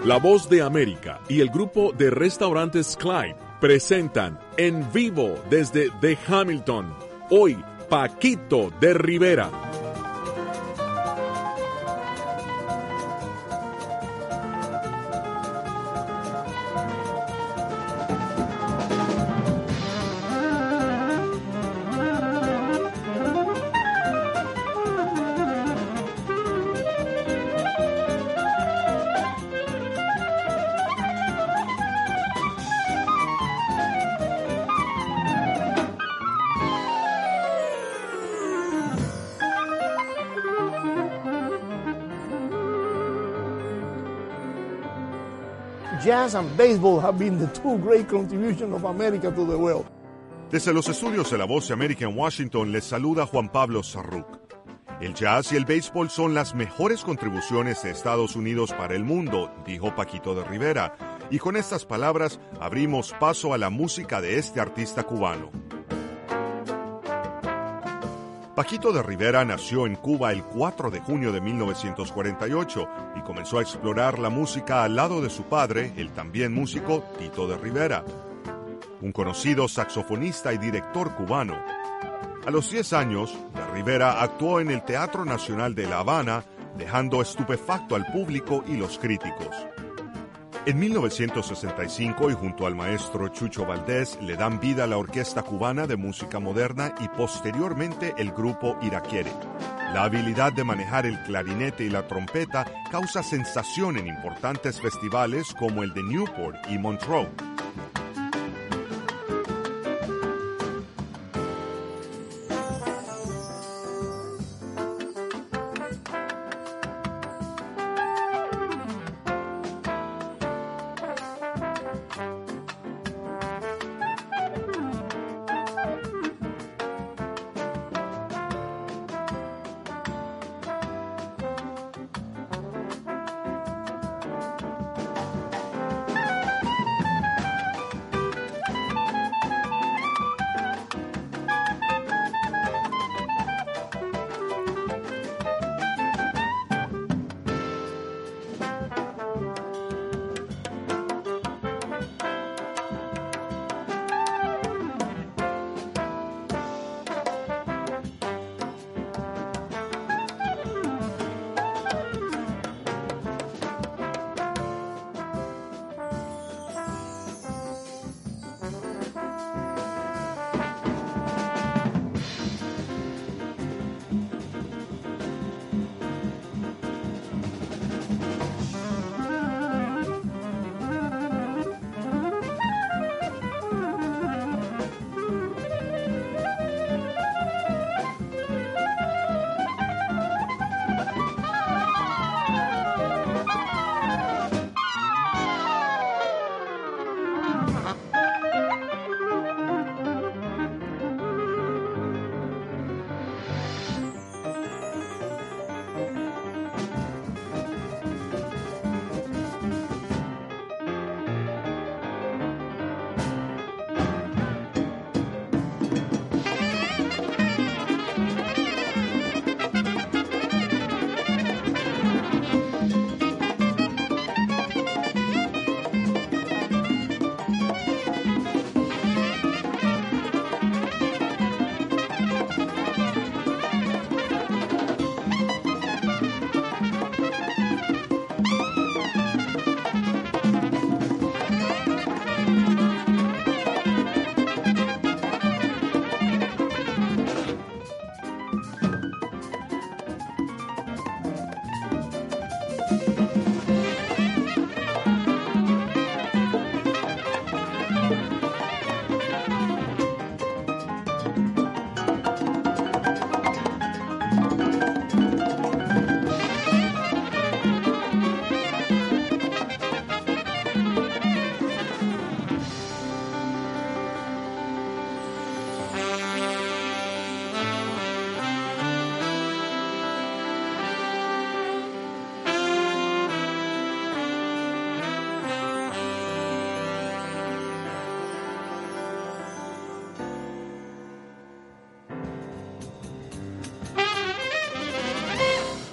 La Voz de América y el grupo de restaurantes Clyde presentan en vivo desde The Hamilton, hoy Paquito de Rivera. Jazz and baseball have been the two great contributions of America to the world. Desde los estudios de La Voz de América en Washington les saluda Juan Pablo Sarruc. El jazz y el béisbol son las mejores contribuciones de Estados Unidos para el mundo, dijo Paquito de Rivera, y con estas palabras abrimos paso a la música de este artista cubano. Paquito de Rivera nació en Cuba el 4 de junio de 1948 y comenzó a explorar la música al lado de su padre, el también músico Tito de Rivera, un conocido saxofonista y director cubano. A los 10 años, de Rivera actuó en el Teatro Nacional de La Habana, dejando estupefacto al público y los críticos. En 1965, y junto al maestro Chucho Valdés, le dan vida a la Orquesta Cubana de Música Moderna y posteriormente el grupo Iraquere. La habilidad de manejar el clarinete y la trompeta causa sensación en importantes festivales como el de Newport y Montreux.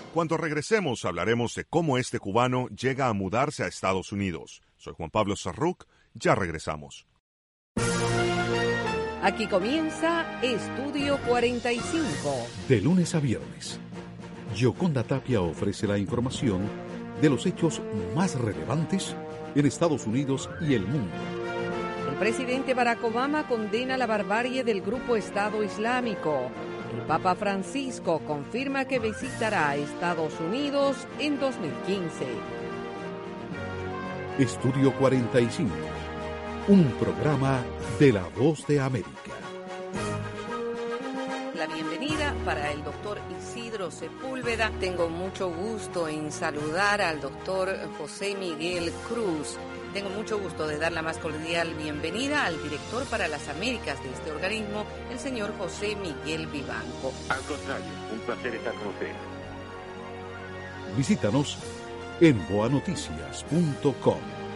Cuando regresemos hablaremos de cómo este cubano llega a mudarse a Estados Unidos. Soy Juan Pablo Sarruc, ya regresamos. Aquí comienza Estudio 45. De lunes a viernes, Yoconda Tapia ofrece la información de los hechos más relevantes en Estados Unidos y el mundo. El presidente Barack Obama condena la barbarie del grupo Estado Islámico. El Papa Francisco confirma que visitará a Estados Unidos en 2015. Estudio 45, un programa de La Voz de América. La bienvenida para el doctor Isidro Sepúlveda. Tengo mucho gusto en saludar al doctor José Miguel Cruz. Tengo mucho gusto de dar la más cordial bienvenida al director para las Américas de este organismo, el señor José Miguel Vivanco. Al contrario, un placer estar con ustedes. Visítanos en boanoticias.com.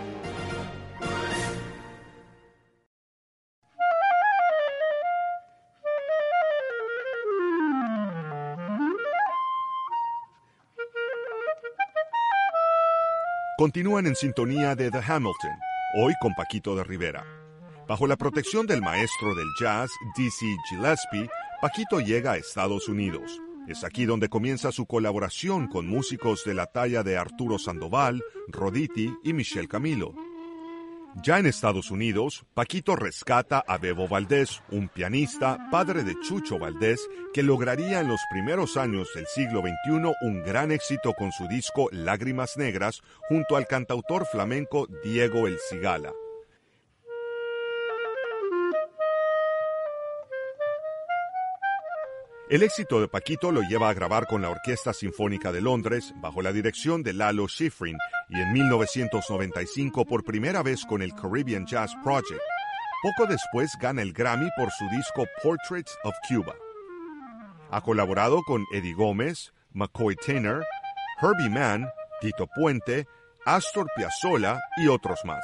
Continúan en sintonía de The Hamilton, hoy con Paquito de Rivera. Bajo la protección del maestro del jazz, Dizzy Gillespie, Paquito llega a Estados Unidos. Es aquí donde comienza su colaboración con músicos de la talla de Arturo Sandoval, Roditi y Michel Camilo. Ya en Estados Unidos, Paquito rescata a Bebo Valdés, un pianista, padre de Chucho Valdés, que lograría en los primeros años del siglo XXI un gran éxito con su disco Lágrimas Negras, junto al cantautor flamenco Diego El Cigala. El éxito de Paquito lo lleva a grabar con la Orquesta Sinfónica de Londres, bajo la dirección de Lalo Schifrin, y en 1995 por primera vez con el Caribbean Jazz Project. Poco después gana el Grammy por su disco Portraits of Cuba. Ha colaborado con Eddie Gómez, McCoy Tyner, Herbie Mann, Tito Puente, Astor Piazzolla y otros más.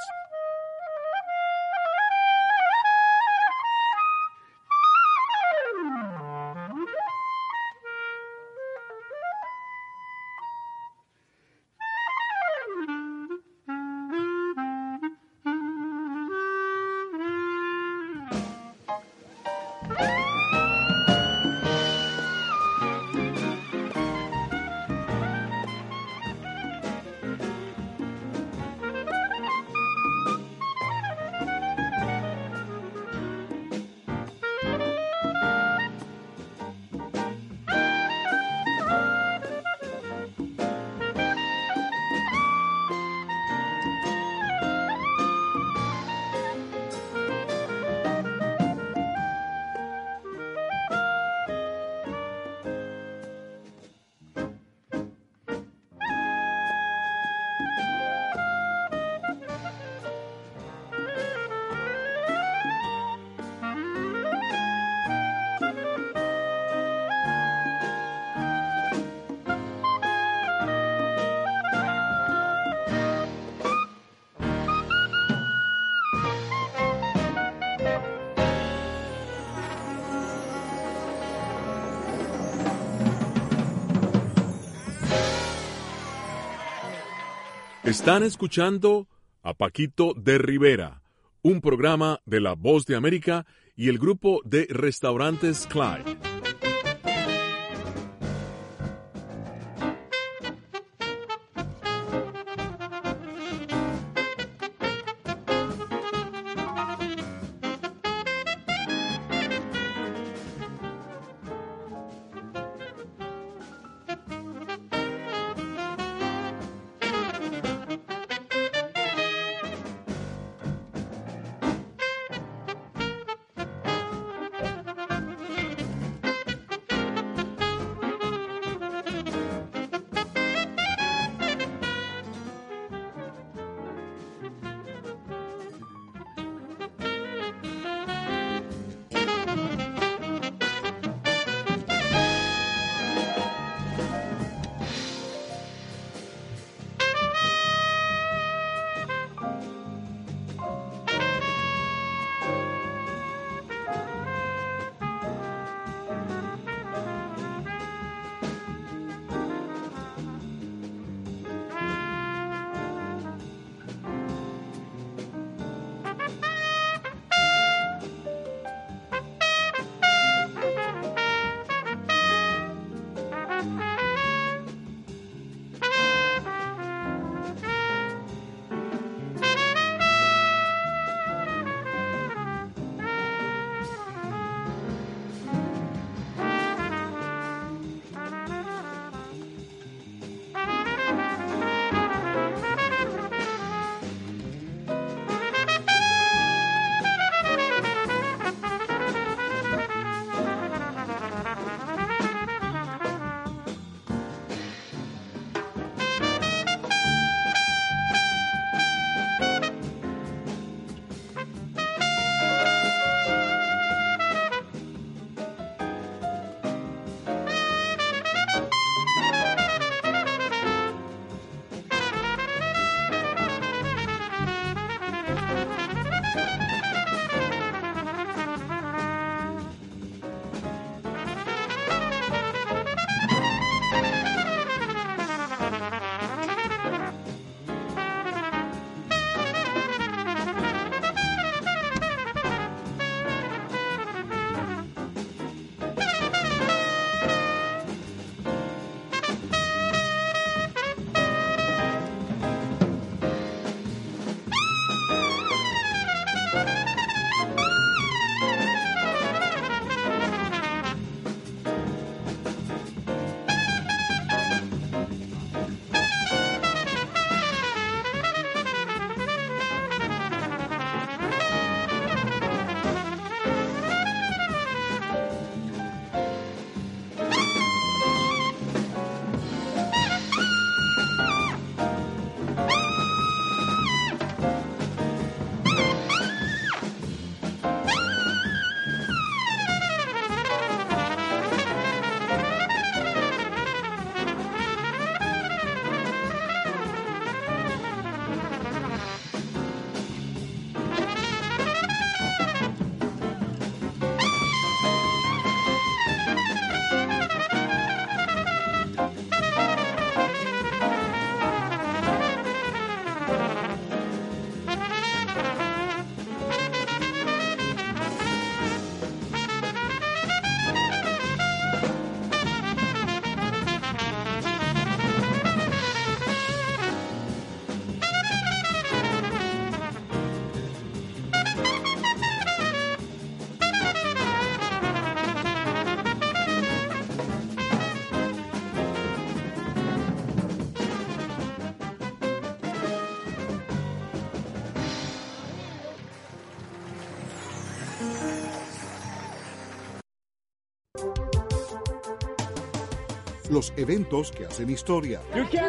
Están escuchando a Paquito de Rivera, un programa de La Voz de América y el grupo de restaurantes Clyde. los eventos que hacen historia,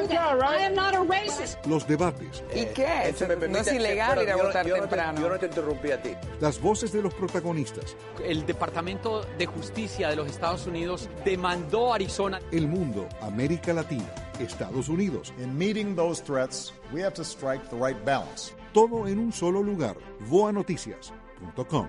los debates, ¿y qué? No es ilegal ir a votar temprano. Yo no te interrumpí a ti. las voces de los protagonistas, El Departamento de Justicia de los Estados Unidos demandó a Arizona. el mundo, América Latina, Estados Unidos. In meeting those threats, we have to strike the right balance. Todo en un solo lugar. voanoticias.com.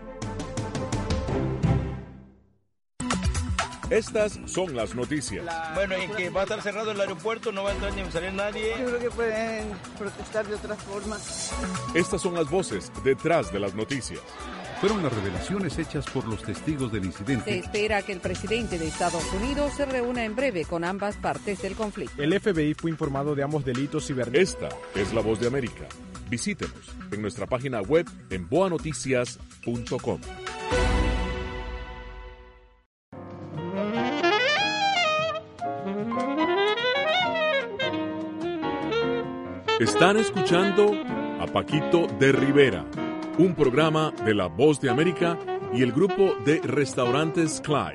Estas son las noticias. Bueno, en que va a estar cerrado el aeropuerto, no va a entrar ni salir nadie. Yo creo que pueden protestar de otra forma. Estas son las voces detrás de las noticias. Fueron las revelaciones hechas por los testigos del Se incidente. espera que el presidente de Estados Unidos se reúna en breve con ambas partes del conflicto. El FBI fue informado de ambos delitos cibernéticos. Esta es la voz de América. Visítenos en nuestra página web en boanoticias.com. Están escuchando a Paquito de Rivera, un programa de La Voz de América y el grupo de restaurantes Clyde.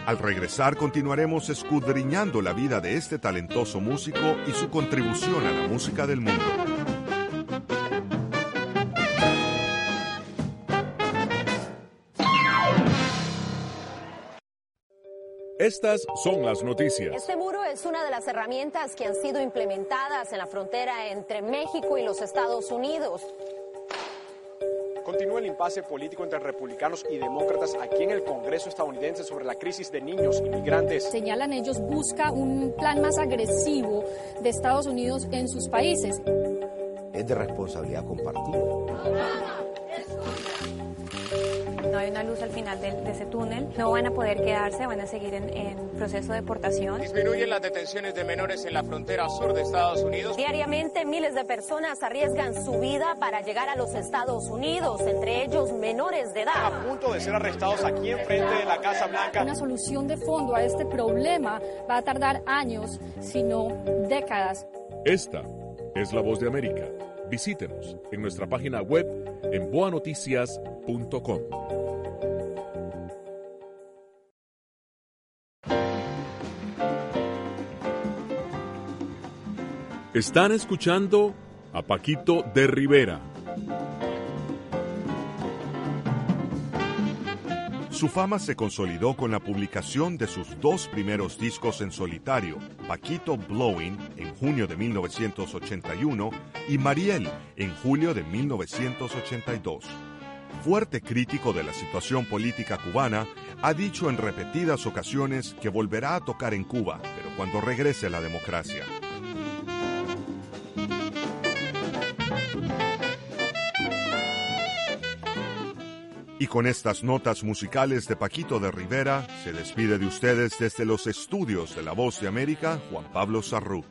Al regresar continuaremos escudriñando la vida de este talentoso músico y su contribución a la música del mundo. Estas son las noticias. Este muro es una de las herramientas que han sido implementadas en la frontera entre México y los Estados Unidos. Continúa el impasse político entre republicanos y demócratas aquí en el Congreso estadounidense sobre la crisis de niños inmigrantes. Señalan ellos, busca un plan más agresivo de Estados Unidos en sus países. Es de responsabilidad compartida. No hay una luz al final de ese túnel. No van a poder quedarse, van a seguir en proceso de deportación. Disminuyen las detenciones de menores en la frontera sur de Estados Unidos. Diariamente miles de personas arriesgan su vida para llegar a los Estados Unidos, entre ellos menores de edad. A punto de ser arrestados aquí enfrente de la Casa Blanca. Una solución de fondo a este problema va a tardar años, si no décadas. Esta es La Voz de América. Visítenos en nuestra página web en boanoticias.com. Están escuchando a Paquito de Rivera. Su fama se consolidó con la publicación de sus dos primeros discos en solitario, Paquito Blowing en junio de 1981 y Mariel en julio de 1982. Fuerte crítico de la situación política cubana, ha dicho en repetidas ocasiones que volverá a tocar en Cuba, pero cuando regrese la democracia. Y con estas notas musicales de Paquito de Rivera, se despide de ustedes desde los estudios de La Voz de América, Juan Pablo Sarrut.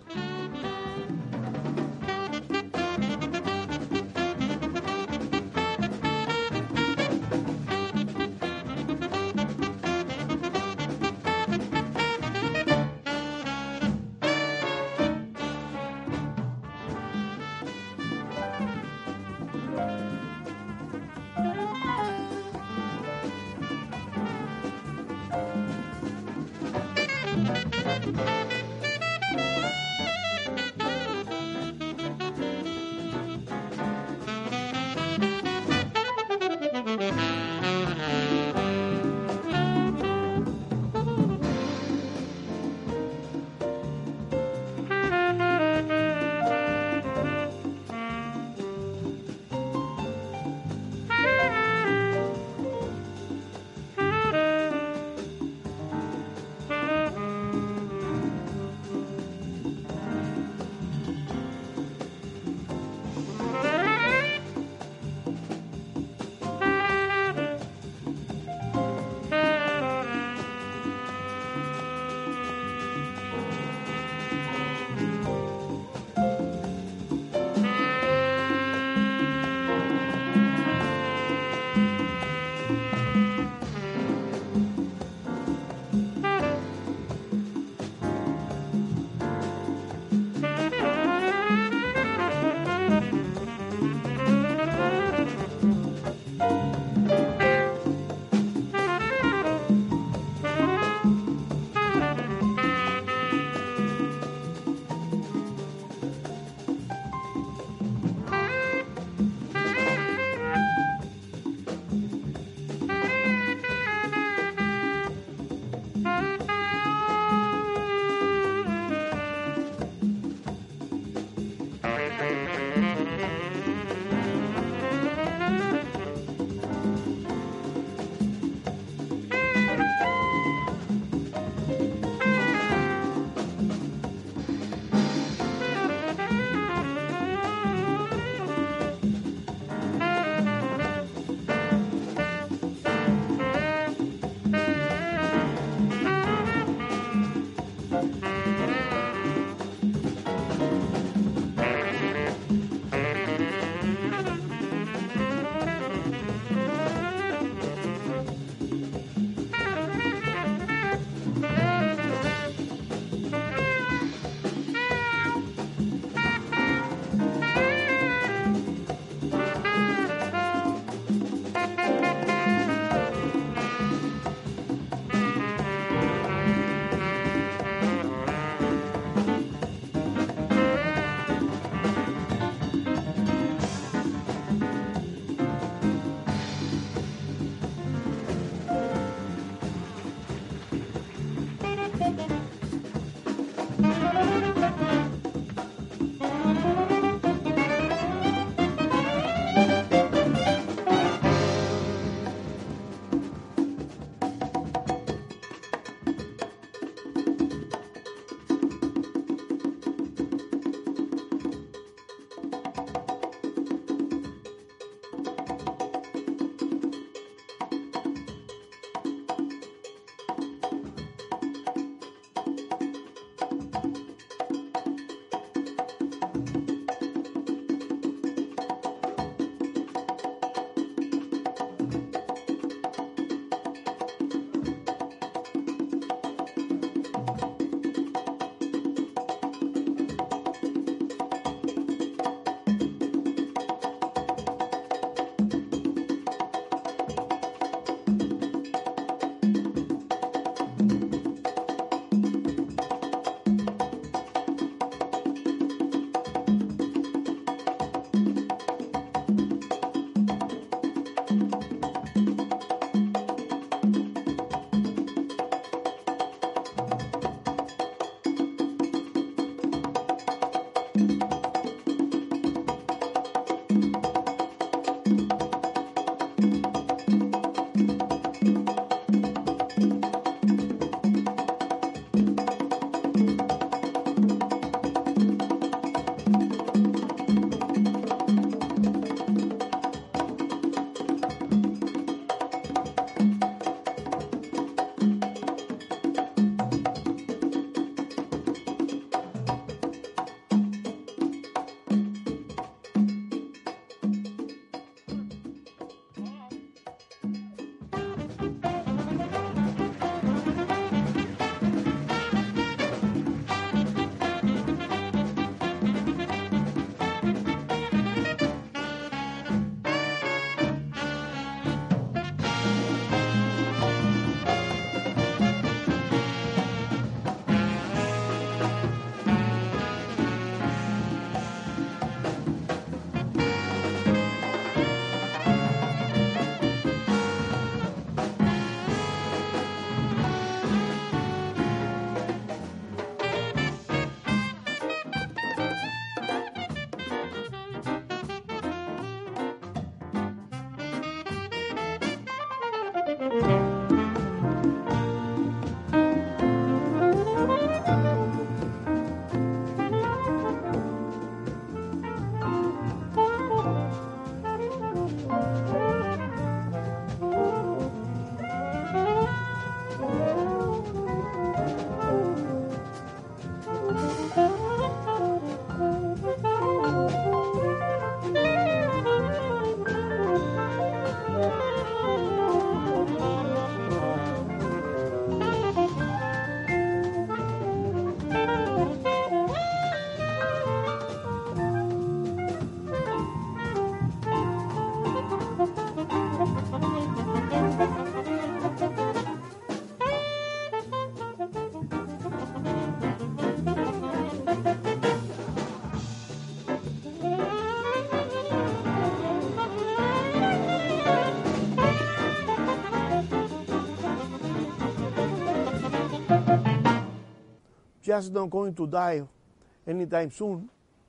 Jazz is not going to die anytime soon.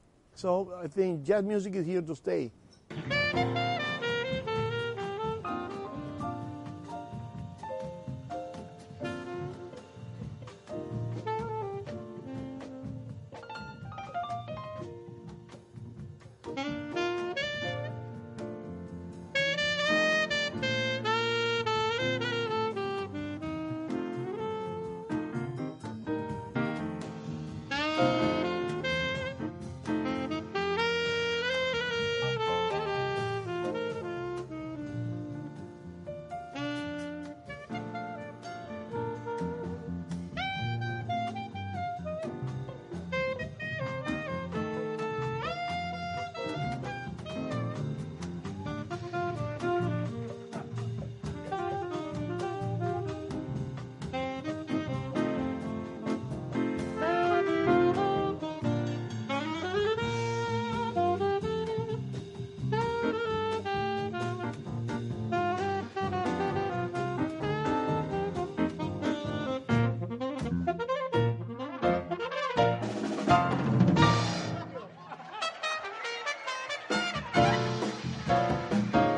So I think jazz music is here to stay.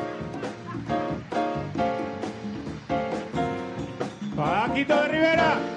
Paquito de Rivera.